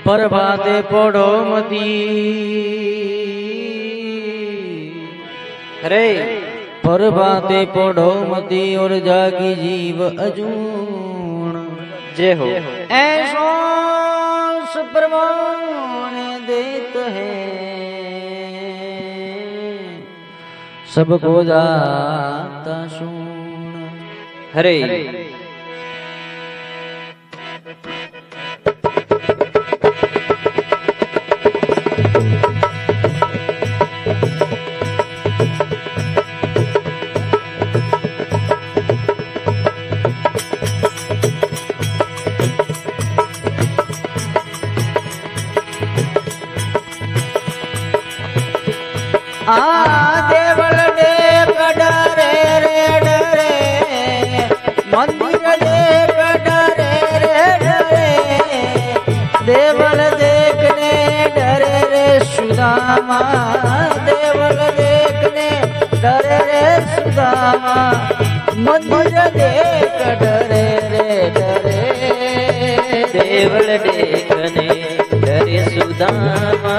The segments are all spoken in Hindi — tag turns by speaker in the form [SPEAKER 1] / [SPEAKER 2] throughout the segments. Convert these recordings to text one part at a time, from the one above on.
[SPEAKER 1] प्रभाते पढ़ो मती
[SPEAKER 2] हरे
[SPEAKER 1] प्रभाते पढ़ो मती और जागी जीव अजून
[SPEAKER 2] जय हो
[SPEAKER 1] ऐसो सुप्रमाण देत है सबको दाता सुन
[SPEAKER 2] हरे
[SPEAKER 1] देवल देख डरे रे डरे मंदिर देख डरे रे डरे देवल देखने डरे रे सुदामा देवल देखने डरे रे सुदामा मंदिर देख डरे रे डरे
[SPEAKER 2] देवल देखने डरे सुदामा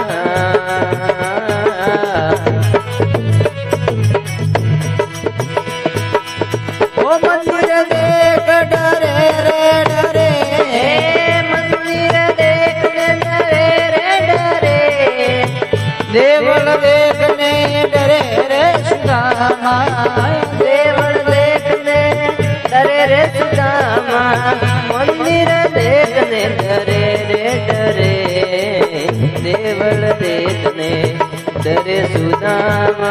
[SPEAKER 1] मंदिर देख डरे रे डरे मंदिर देखने डरे रे डरे देवल देखने डरे रे सुदामा देवल देखने डरे रे सुदामा मंदिर देखने डरे रे डरे देवल देखने डरे सुदामा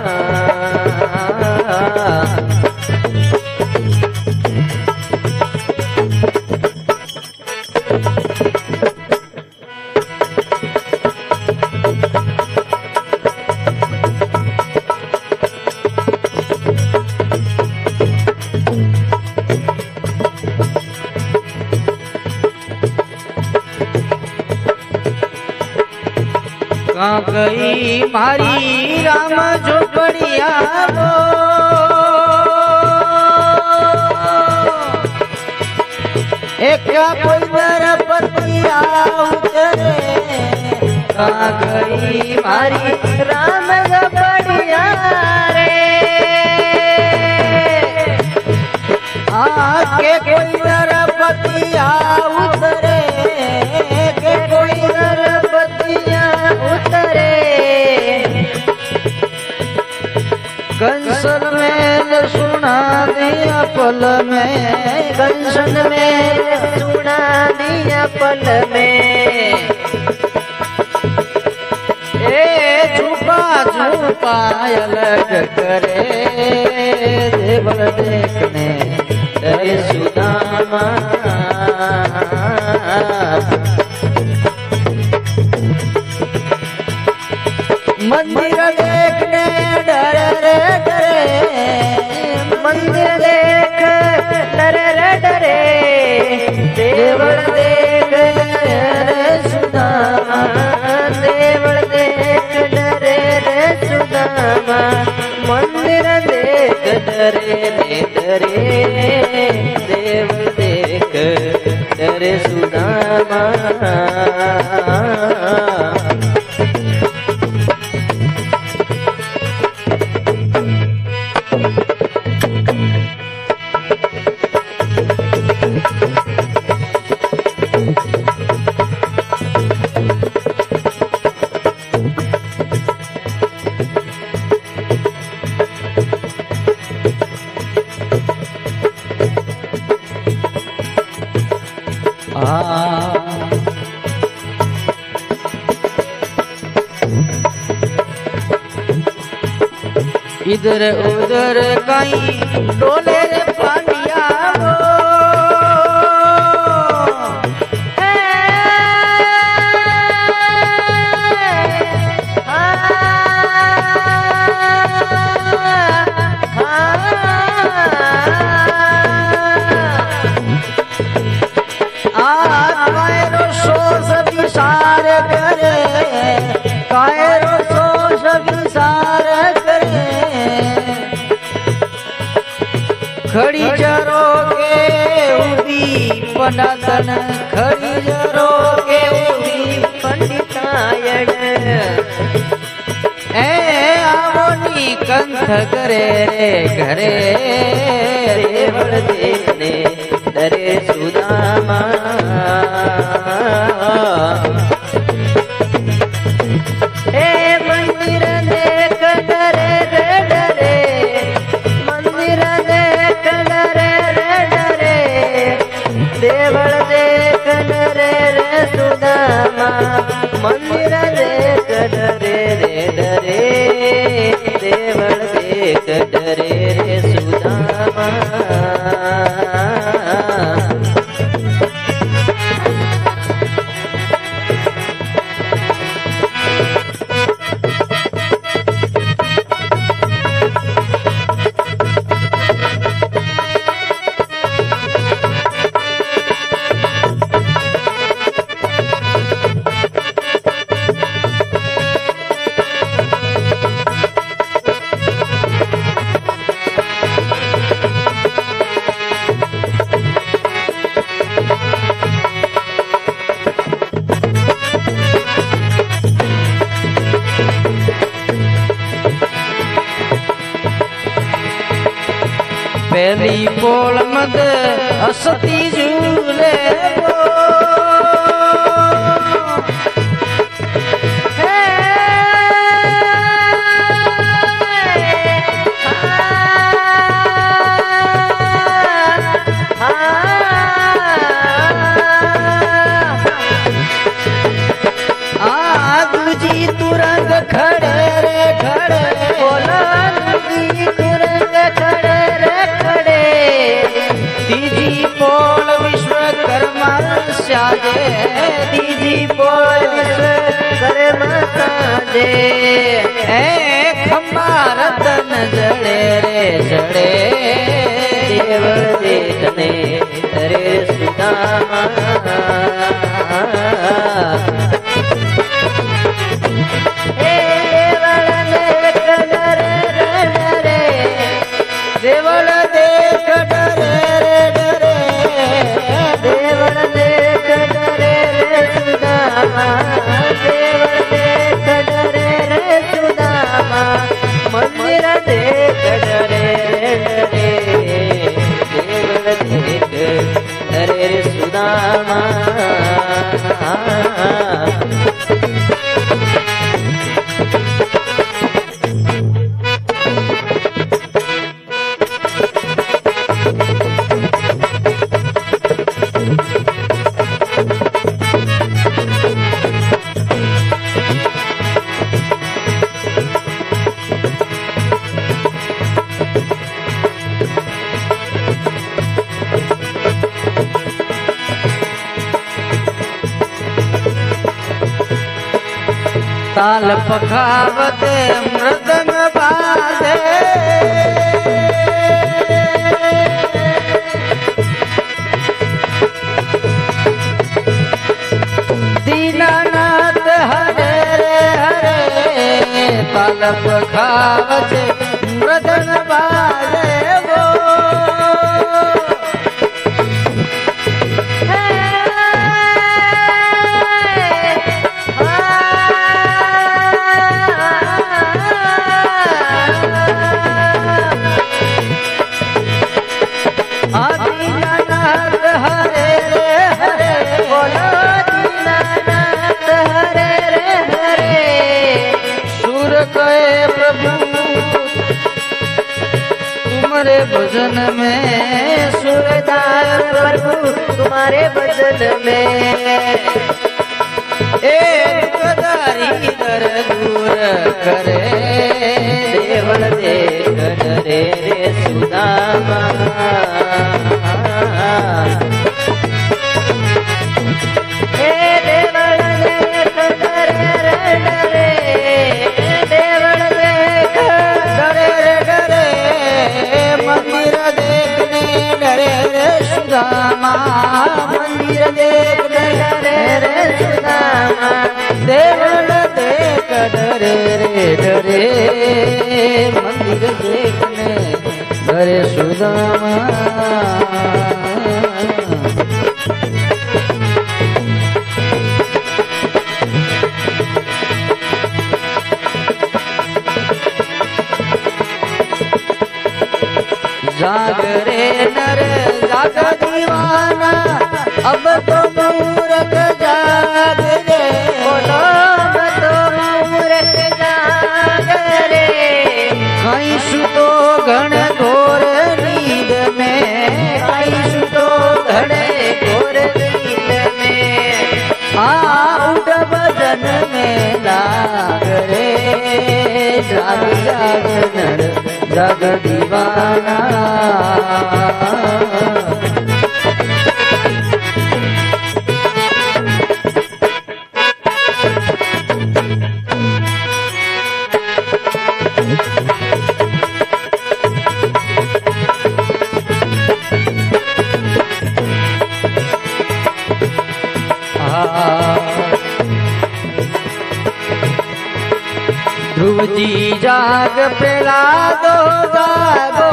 [SPEAKER 1] कहाँ गई मारी राम झोपड़िया वो एक पतिया उतरे कहाँ गई मारी राम झोपड़िया रे आके कोई पतिया उतरे के कोई पतिया उतरे कंसन में सुना दिया पल में कंसन में सुना दिया पल में ए छुपा छुपा अलग करे देवल देखने डरे सुदामा मंदिर देखने डरे रे डरे मंदिर देख डरे रे डरे देवल देख डरे सुदामा देवल देख डरे रे सुदामा मंदिर देख डरे रे डरे देवल देख डरे सुदामा इधर उधर कहीं डोले रे पानिया खड़ी जरो के उभी पनातन खड़ी जरो के
[SPEAKER 2] ठगरे रे घरे देवल देखने डरे सुदामा
[SPEAKER 1] हे मंदिर देख डरे रे डरे मंदिर देख डरे रे डरे देवल देख डरे रे सुदामा मंदिर देख डरे रे डरे देवल देख डरे रे सुदामा
[SPEAKER 2] पहली पोल मद हसती झूले
[SPEAKER 1] दूजी तुरंग खड़े रे खड़े बोला दूजी तुरंग खड़े रे खड़े तीजी पोल विश्वकर्मा साजे तीजी पोल विश्वकर्मा साजे
[SPEAKER 2] खम्बा रतन जड़े रे जड़े देवल देखने रे सुदामा
[SPEAKER 1] देवल देख डरे रे डरे देवल देख डरे रे सुदामा देवल देख डरे रे सुदामा मंदिर देख डरे रे डरे
[SPEAKER 2] देवल देख डरे रे सुदामा
[SPEAKER 1] ताल पखावते मृदंग बाजे दीनानाथ हरे रे हरे ताल पखावते मृदंग बाजे वो तुम्हारे भजन में सूरदास प्रभु तुम्हारे भजन में एक दुखदारी दर दूर करे
[SPEAKER 2] देवल देख डरे रे सुदामा
[SPEAKER 1] देवल देख डरे रे डरे देवल देख डरे रे डरे मंदिर देखने डरे रे सुदामा मंदिर देखने डरे रे सुदामा देवल देख डरे रे डरे मंदिर देखने डरे सुदामा जाग रे नर जाग दीवाना अब तो मूर्ख जाग रे
[SPEAKER 2] बोलो अब तो मूर्ख जाग रे
[SPEAKER 1] कहीं सुतो घण घोर नींद में
[SPEAKER 2] कहीं सुतो घण घोर नींद में
[SPEAKER 1] उठ भजन में लाग रे जाग जाग नर जाग दीवाना ध्रुव जी जाग प्रहलादो जागो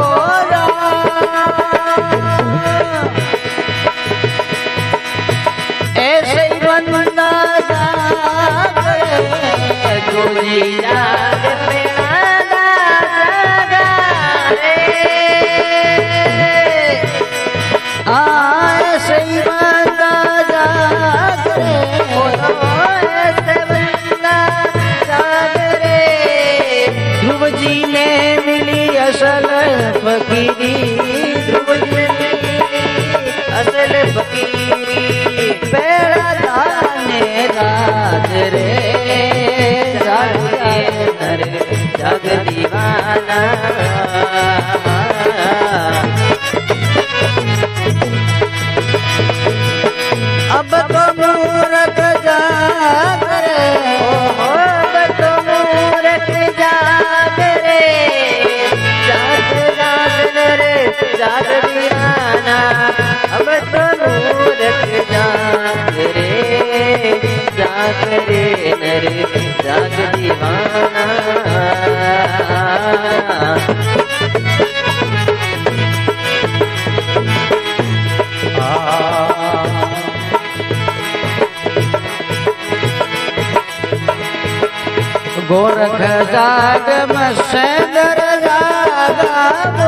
[SPEAKER 1] ऐसे ही बंदा जाग ध्रुव जी
[SPEAKER 2] जाग प्रेरणा जागा रे
[SPEAKER 1] ऐसे ही बंदा जाग
[SPEAKER 2] ऐसे बंदा जाग रे
[SPEAKER 1] ध्रुव जी ने मिली असल फकीरी
[SPEAKER 2] ध्रुव जी ने असल फकीरी
[SPEAKER 1] बेड़ा दाने राज रे
[SPEAKER 2] जाग रे नर जाग दीवाना
[SPEAKER 1] अब तो मूर्ख जाग रे
[SPEAKER 2] अब तो मूर्ख जाग रे जाग जाग रे जाग दीवाना अब तो मूर्ख जाग रे नर जाग दीवाना
[SPEAKER 1] गोरख जाग मसेंदर जागा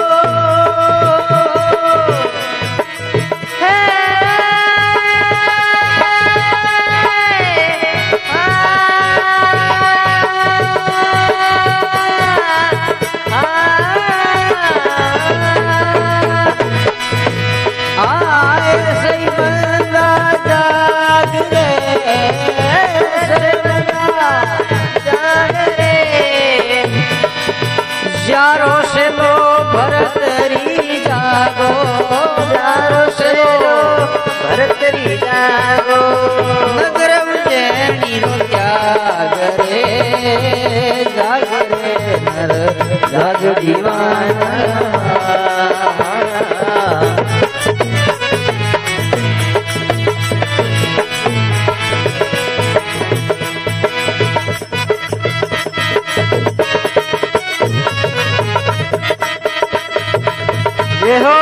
[SPEAKER 1] सही बंदा जाग रे
[SPEAKER 2] जाग रे
[SPEAKER 1] यारो से लो भरतरी जागो
[SPEAKER 2] यारो से लो भरतरी जागो
[SPEAKER 1] नगर उज्जैनी रो त्याग रे जाग रे नर जाग दीवाना
[SPEAKER 2] ये हो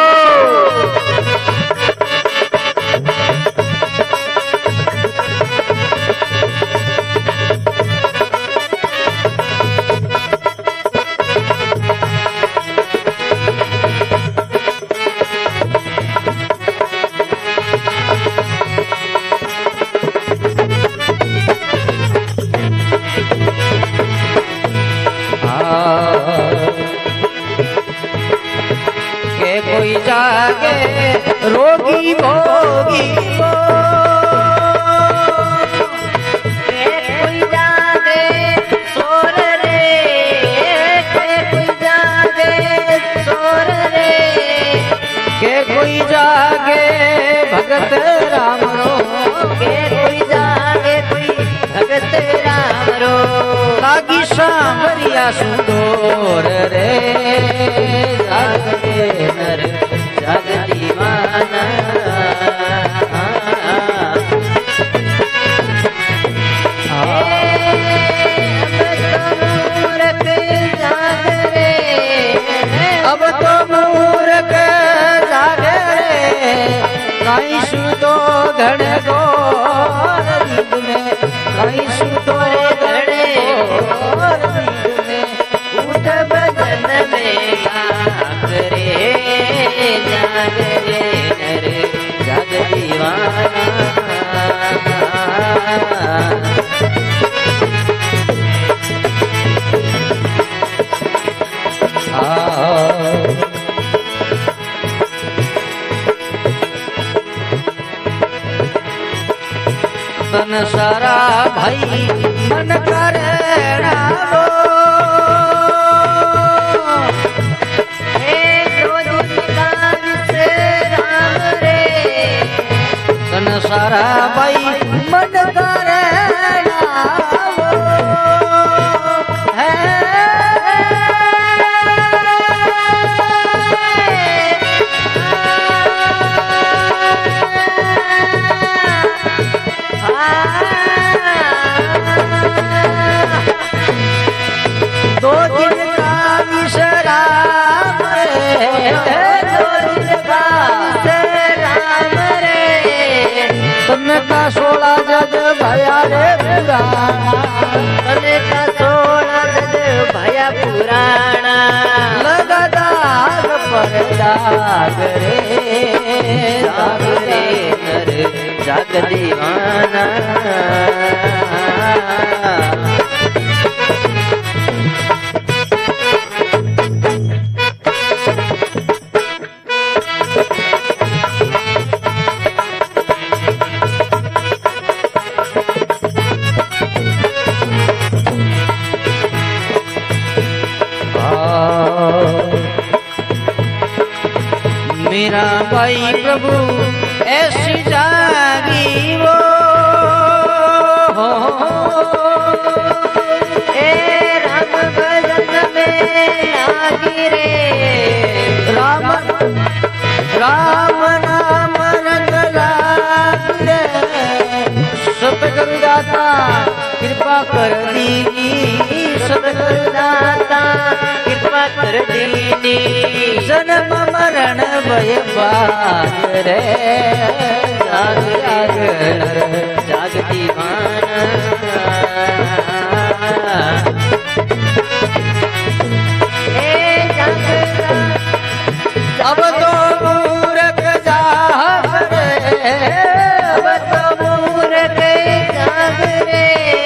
[SPEAKER 1] कोई जागे रोगी भोगी
[SPEAKER 2] कोई जागे सोर रे कोई जागे सोर रे
[SPEAKER 1] के कोई जागे भगत राम रो
[SPEAKER 2] कोई जागे कोई भगत राम रो
[SPEAKER 1] लागी सांवरिया सुंदर रे जाग रे नर जाग दीवाना अब तो मूर्ख जाग रे कहीं सुतो घड़ गोर नींद में कहीं सुतो घड़ गोर नींद में
[SPEAKER 2] उठ भजन में गाग रे
[SPEAKER 1] संसारा भाई मन करेणा वो
[SPEAKER 2] हे दो दिन का विश्राम रे
[SPEAKER 1] संसारा भाई मन करेणा वो है दो दिन का विश्राम रे
[SPEAKER 2] दो दिन का विश्राम रे
[SPEAKER 1] तन का 16 जग भया रे पुराना
[SPEAKER 2] तने का 16 जग भया पुराना
[SPEAKER 1] लगा दाग पर दाग रे
[SPEAKER 2] जाग रे नर जाग दीवाना
[SPEAKER 1] मेरा भाई प्रभु ऐसी जागी वो
[SPEAKER 2] ए राम भजन में लागी रे
[SPEAKER 1] राम राम नाम रंग लाग रे सतगुरु दाता कृपा कर दीनी सतगुरु
[SPEAKER 2] दाता कृपा कर दीनी
[SPEAKER 1] जन्म मरण भय बाग रे
[SPEAKER 2] जाग जाग जाग दीवाना ए जाग
[SPEAKER 1] अब तो मूर्ख जाग रे
[SPEAKER 2] अब तो मूर्ख जाग रे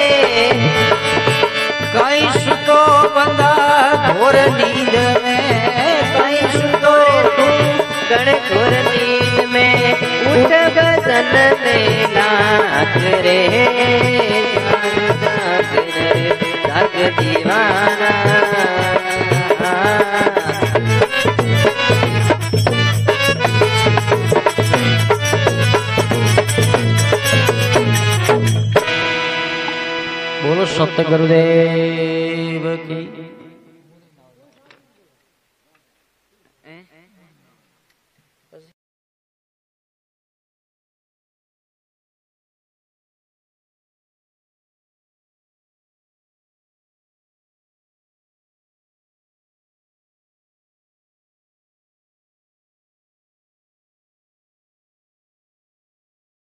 [SPEAKER 1] कहीं सुतो बंदा घोर नींद में कहीं सुतो
[SPEAKER 2] गण घोर नींद में उठ गगन में लाग रे जाग रे जाग दीवाना
[SPEAKER 1] बोलो सत गुरुदेव